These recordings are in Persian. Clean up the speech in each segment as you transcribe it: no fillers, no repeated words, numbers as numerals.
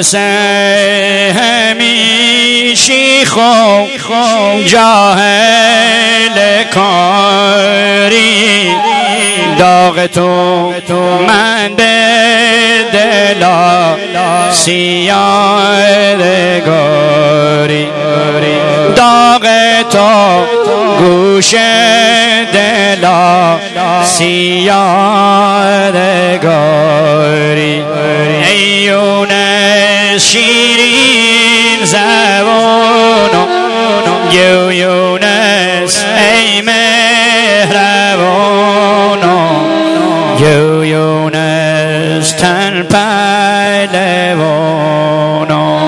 یونس همیشی خو جاهل کاری داغ تو من به دلا سیادگاری داغ تو گوش دلا سیادگاری ای یونس شیرین زبانو یونس ای مهربانو یونس تن پهلوانو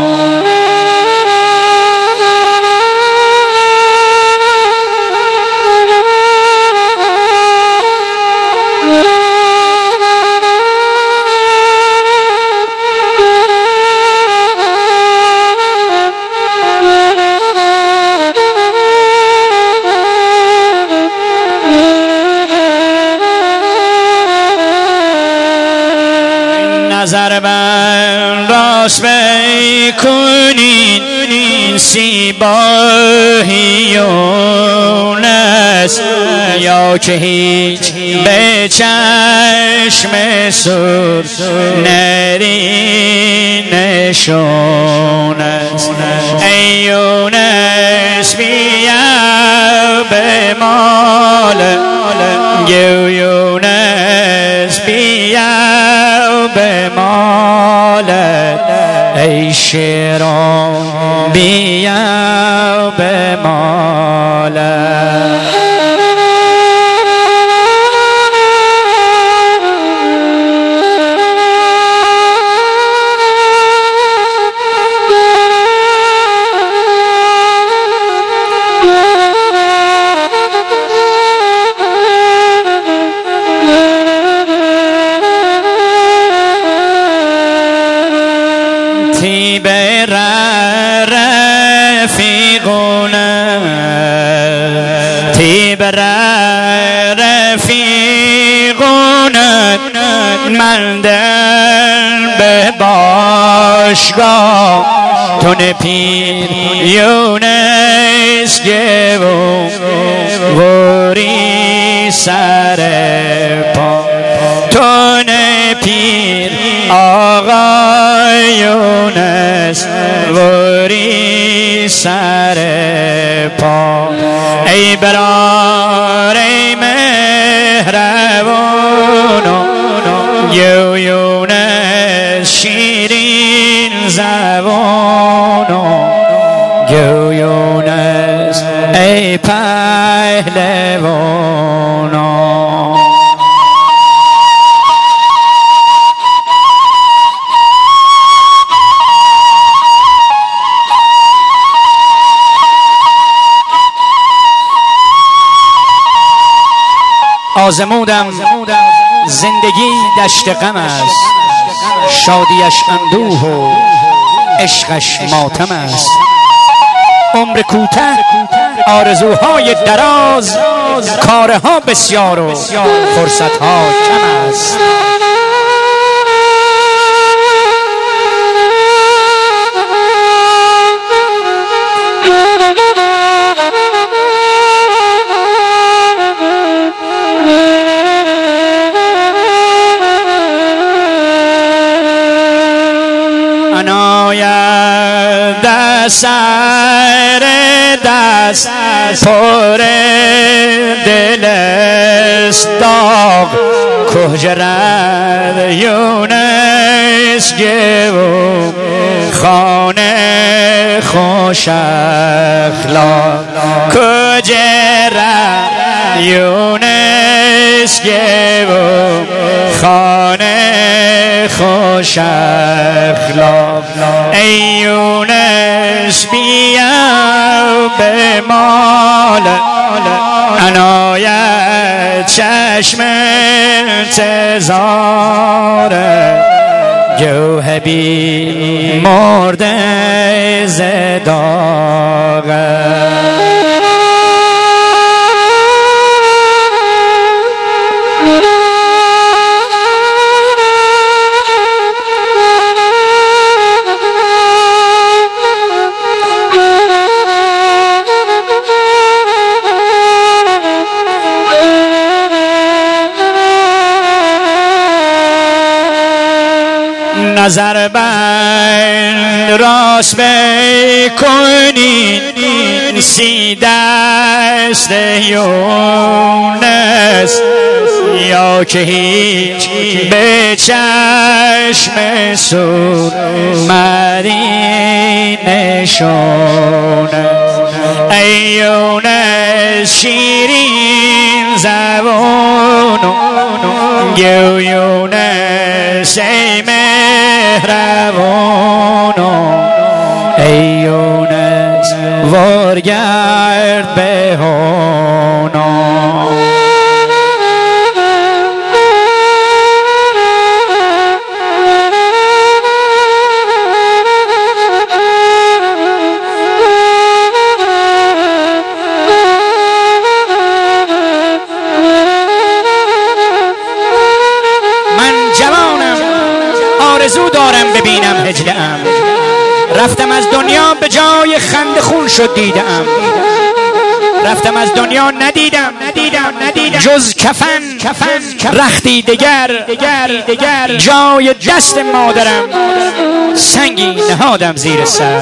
نظر بر راست بکنین سیباهی یونس یا که هیچ به چشم سر نرینشونست ای یونس بیا به مال یونس بیا به مالت ای شیران بیا به مالت رفیقونت من در به باشگاه تو نپیر یونس گو غوری سر پا تو نپیر آقا یونس غوری سر پا ای برار ای مهربانو یونس شیرین زبانو یونس ای پهلوانو آزمودم زندگی دشت غم است شادیش اندوه و عشقش ماتم است عمر کوته آرزوهای دراز کارها بسیار و فرصتها کم است سر دست پر دل استاق کجرد یونس گو خانه خوش اخلاق کجرد یونس گو خانه خوش اخلاق ای یونس بیا به مال عنایت چشم انتظار جوهبی مرده زداغه نظر بر راست بکنید 30 دست یونس یا که هیچ به چشم سرمدی نشونه. ای یونس شیرین زبانو یونس ای مهربانو ای یونس وارگرد به هانا. آرزو دارم ببینم هجله‌ام، رفتم از دنیا به جای خنده خون شد دیدم، رفتم از دنیا ندیدم جز کفن رختی دگر جای دست مادرم سنگی نهادم زیر سر.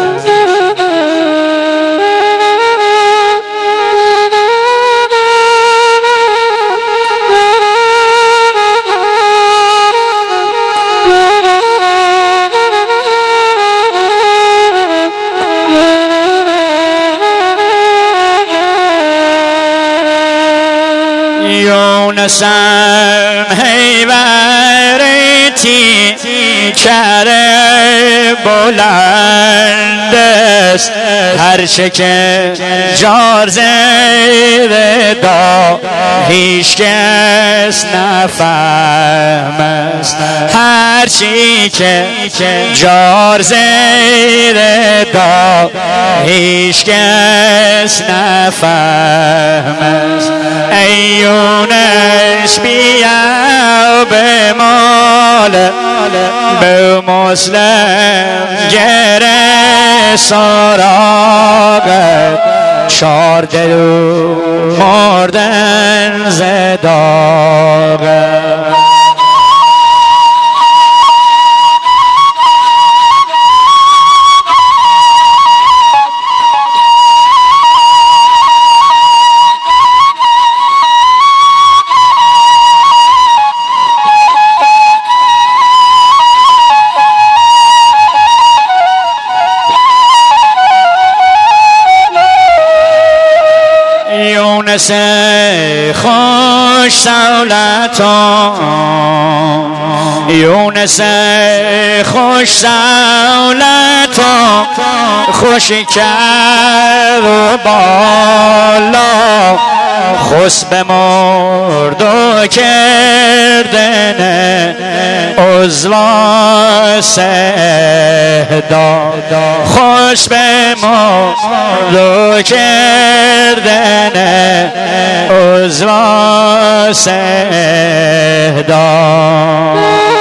یونسم حیورتی کره بلند است، هرچه که جار زیر دا هیچ کس نفهم است، هرچی که جار زیر دا هیچ کس نفهم است. ای یونس بیا به مال به مسلم گره سراغت، 4 دلو مردن زداغت. یونس خوش سولتان، یونس خوش سولتان، خوش کرد بالا خس بمرد و کردن عضو سهدا، خوش بمرد و کردن عضو سهدا.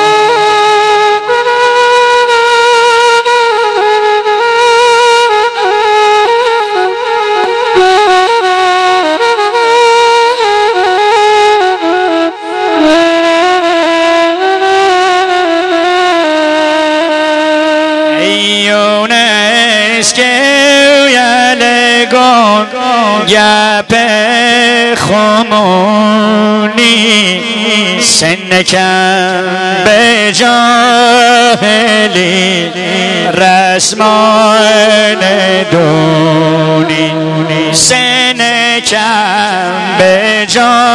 یونس که یلگان گپ خمونی، سنکم به جاهلی رسمان دونی، سنکم به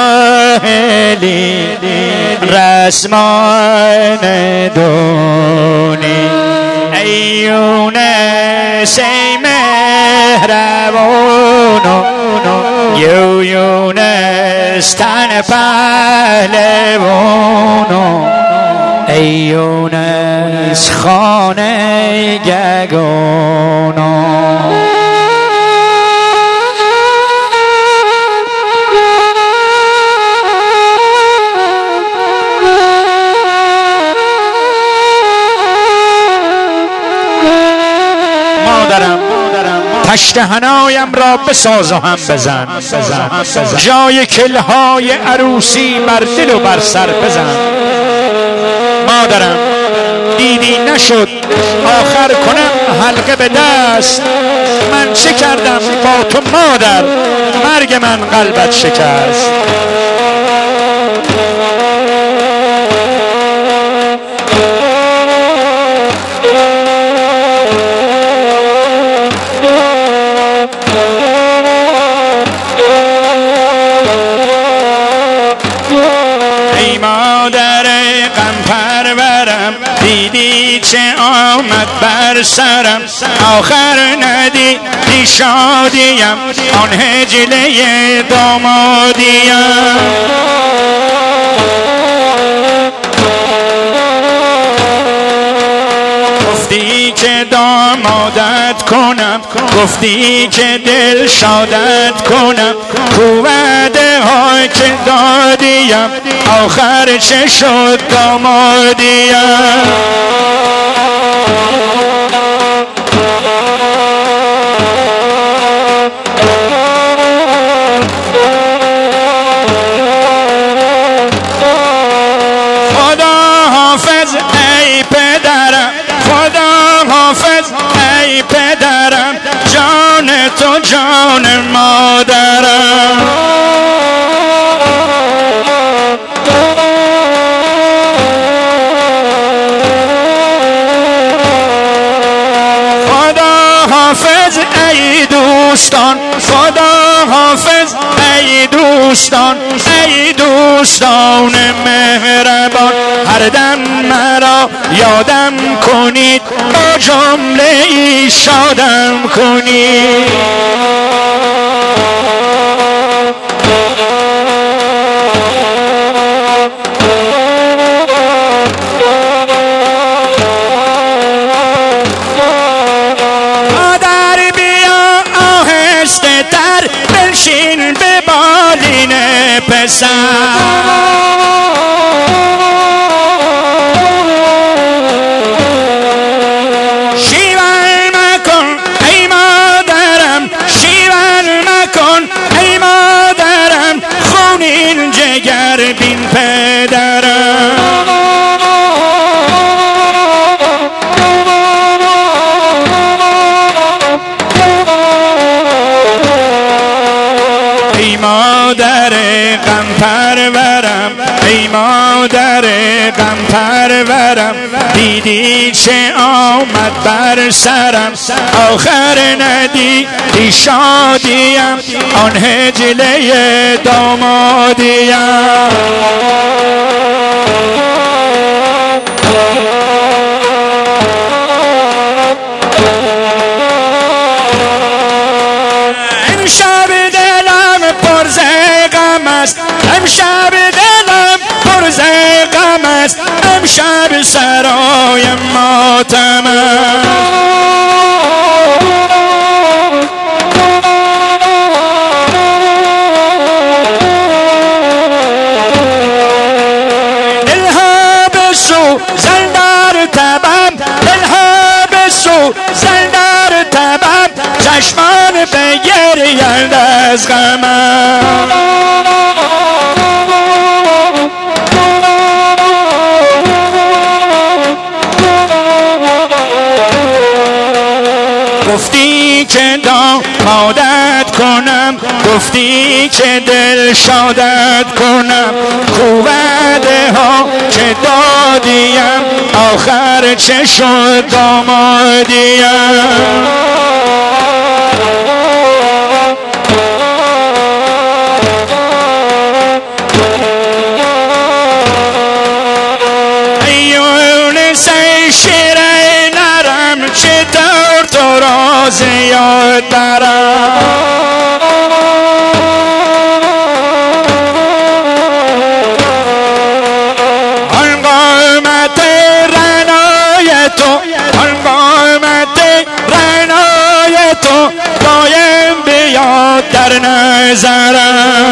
جاهلی رسمان دونی. ای یونس ای مهربانو یونس تن پهلوانو، ای یونس خانه گگانو. پشت حنایم را بساز و هم بزن، جای کلهای عروسی بر دل و بر سر بزن. مادرم دیدی نشد آخر کنم حلقه به دست. من چه کردم با تو مادر مرگ من قلبت شکست. ای مادر غم پرورم دیدی چه آمد بر سرم، آخر ندیدی شادیم آن هجله دامادیم. گفتی که دامادت کنم، گفتی که دل شادت کنم، کو وعده ها که دادیم آخر چه شد دامادیم. خدا حافظ ای پدرم، خدا حافظ ای پدرم، جان تو جان مادرم. خدا حافظ ای دوستان، خدا حافظ ای دوستان، ای دوستان مهربان، هر دم مرا یادم کنید با جمله ای شادم کنید. مادر بیا آهسته تر بنشین به بالین پسر. شیون مکن ای مادرم، شیون مکن ای مادرم، خونین جگر بین پدرم. ای مادر غم پرورم، ای مادر غم پرورم، دیدی چه آمد بر سرم، آخر ندیدی شادیم آن هجله دامادیم. امشب دلم پر ز غم است، امشب دلم پر ز غم است، امشب سرای ماتم است. دلها بسوزند در تبم، دلها بسوزند در تبم، چشمان بگریند از غمم. گفتی که دامادت کنم، گفتی که دل شادت کنم، کو وعده ها که دادیم آخر چه شد دامادیم. ای یونس ای شیر نرم، چطور تو را زیاد برم. آن قامت رعنای تو، آن قامت رعنای تو دایم بیاد در نظرم.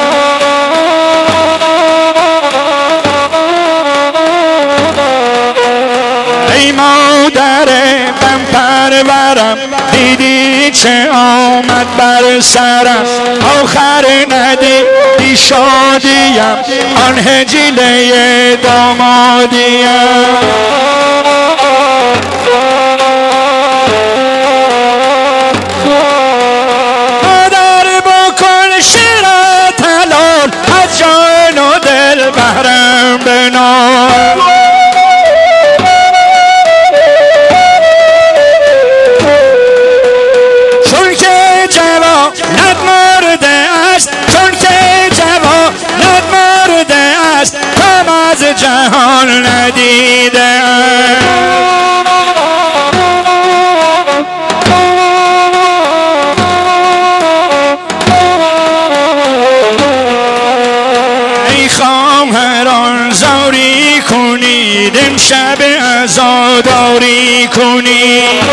ای مادر غم پرورم، دیدی چه آمد بر سرم، آخر ندیدی شادیم آن هجله دامادیم. از جهان ندیدم. ای خواهران زاری کنید امشب عزاداری کنید.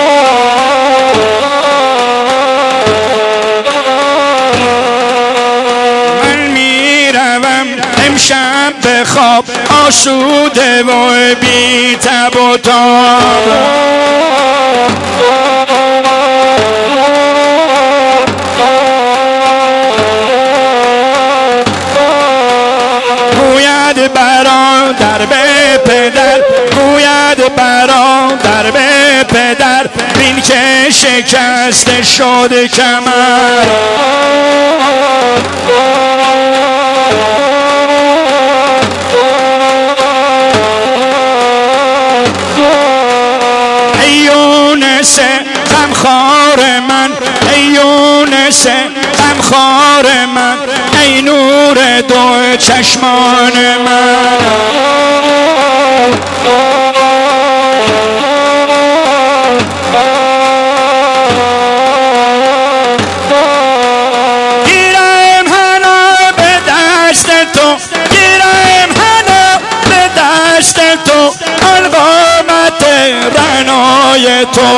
امشب به خواب آسوده و بی تب و تاب. گوید برادر به پدر، گوید برادر به پدر، بین که شکسته شد کمر. ای یونس غمخوار من، ای یونس غمخوار من، ای نور دو چشمان من. گیرم هنو به دست تو، گیرم هنو به دست تو، آن قامت رعنای تو.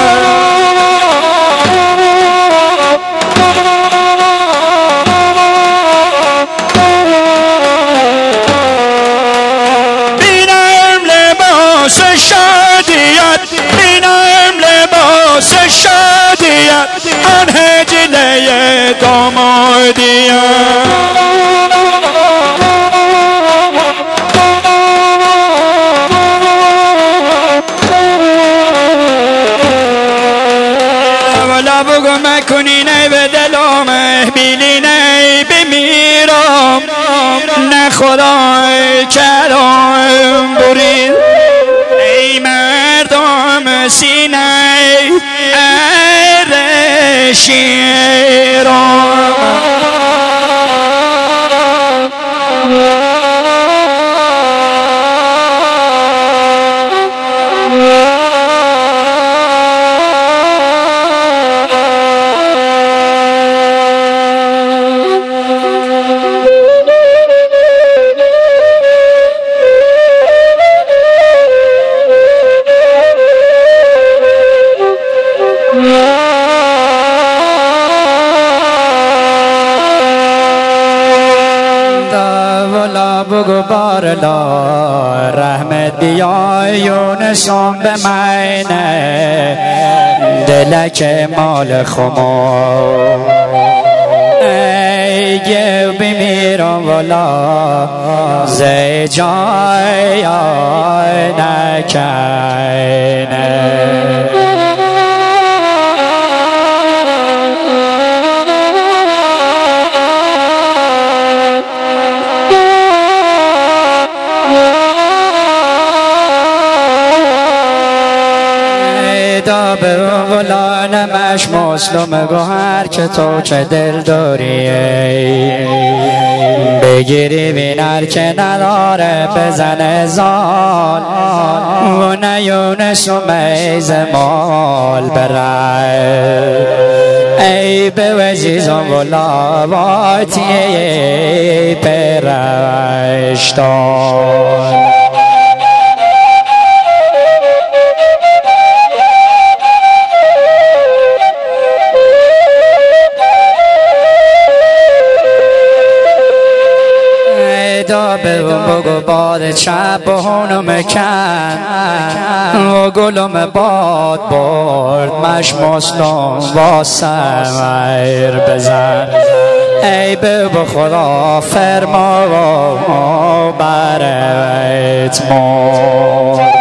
بینم لباس شادیت، بینم لباس شادیت، آن هجله دامادیت. بگو مکنی نی به دلم بیلی نی بمیرم، نه خدای کلام برید. ای مردم سینه ار شیرم. بگو بارلا رحمت بیای یونسان به منه، دلک مال خمو ای گو بمیرم ولا زی جای نکنه. به ولا نمش مسلم گوهر که تو چه دل داری، بگیری بینر که نداره بزن زال و نیونس و میز مال برای. ای به وزیزم ولا واتیه پرشتان. بگو باد شب بهونم کن و گلم باد برد مش مسلم واسه میر بزن. ای به خدا فرما و برایت مرد.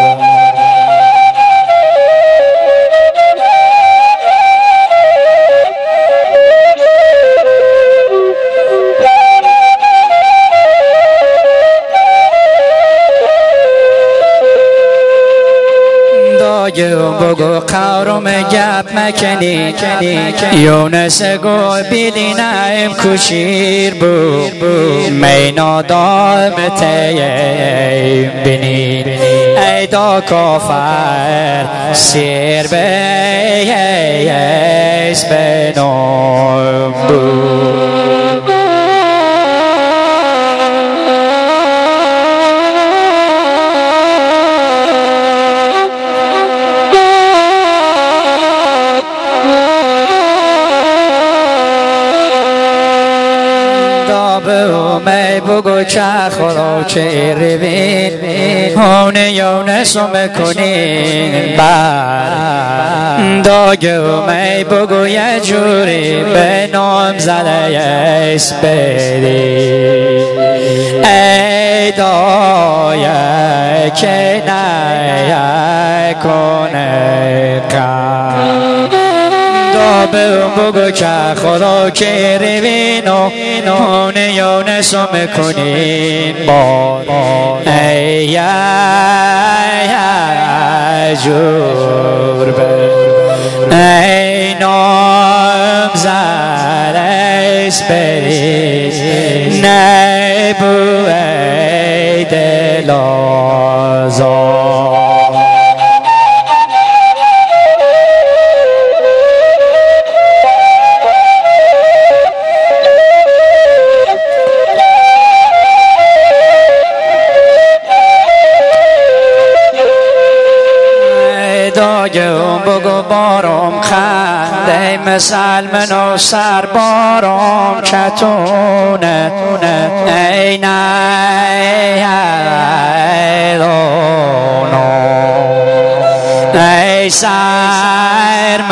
بگو بگو قارم گپ مکنی یونس گو بیلی نایم کشیر بو مینا دام تیم بینی ایدا کافر سیر بیس بینام بو بگو چه خدا چه روید هون یونس میکنین بر داگو می بگو یه جوری به نام زده ایس بدی ای دایه که نه کنه کن بگو که خدا که روینو هون یونس میکنین بار ای جور ای نام زرش بری نبو ای دل آزاد بگو بارم خنده مثل منو سر بارم چتونه ای نیدونو ای سر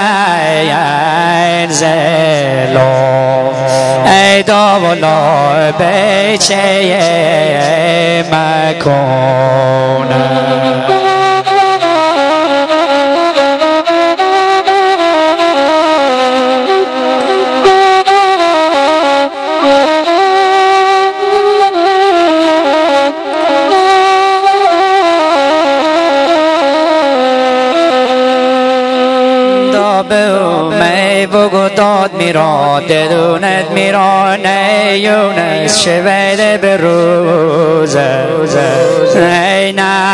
مین زلو ای دولا بیچه مکنه بگو داد میرا دلونت میرا نه یونس شویده به روزه ای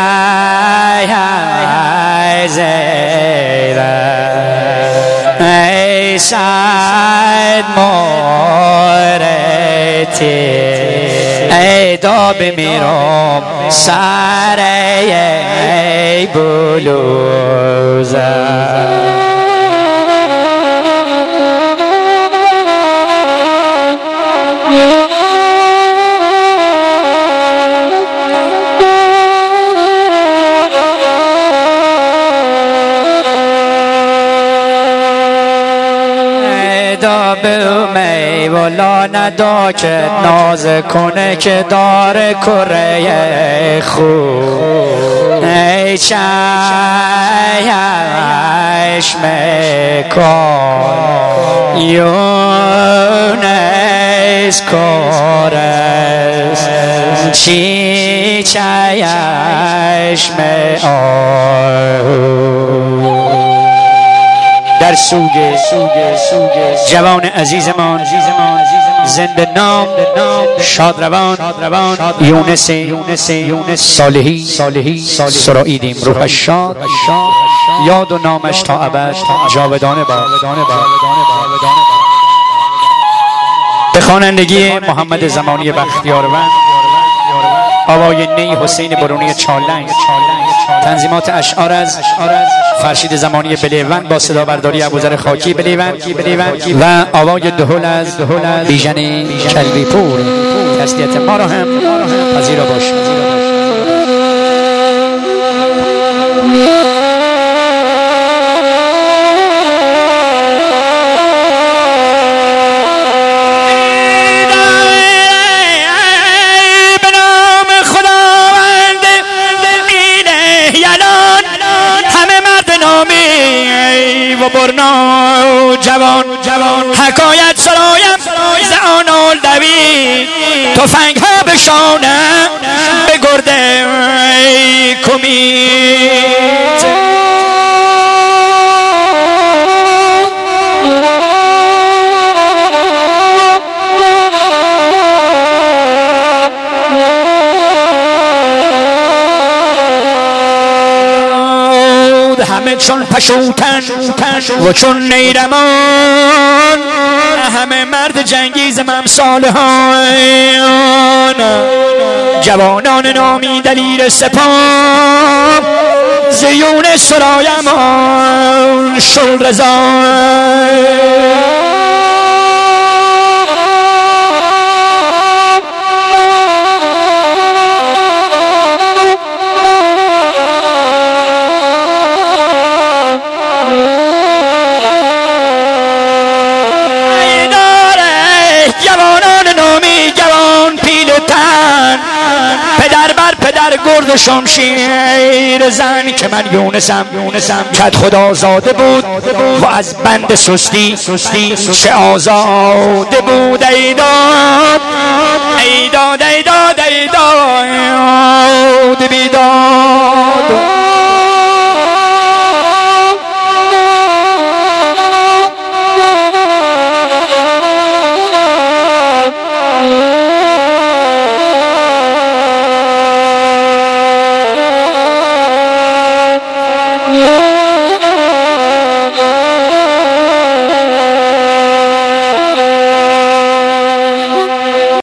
نه زیده ای سعید مورتی ای داب میرام سر ای بلوزه می ولا ندا که ناز کنه که داره کره خوب ای چشم کن یونس کارست چی چشم در سوگ جوان عزیزمان زنده نام شاد روان یونس صالحی سراییدیم روحش شاد یاد و نامش تا ابد جاودانه باد. به خوانندگی محمد زمانی بختیاروند، آوای نی حسین برونی چالنگ، تنظیمات اشعار از فرشید زمانی بلیوند با صدا برداری ابوذر خاکی بلیوند و آوای دهل از بیژن کلبی پور. تسلیت ما را هم پذیرا باش. و برنا جوان حکایت سرایم ز آن دوید تفنگ ها بشانم به گرده کمید. همه چون پشوتن و چون نیرمان، همه مرد جنگی ز ممساله هان، جوانان نامی دلیر سپاه زیون سرایمان شل رضا. پدر بر پدر گرد شمشیر زن که من یونسم کد خدا زاده بود و از بند سستی چه آزاده بود. ای داد ای داد ای داد ای داد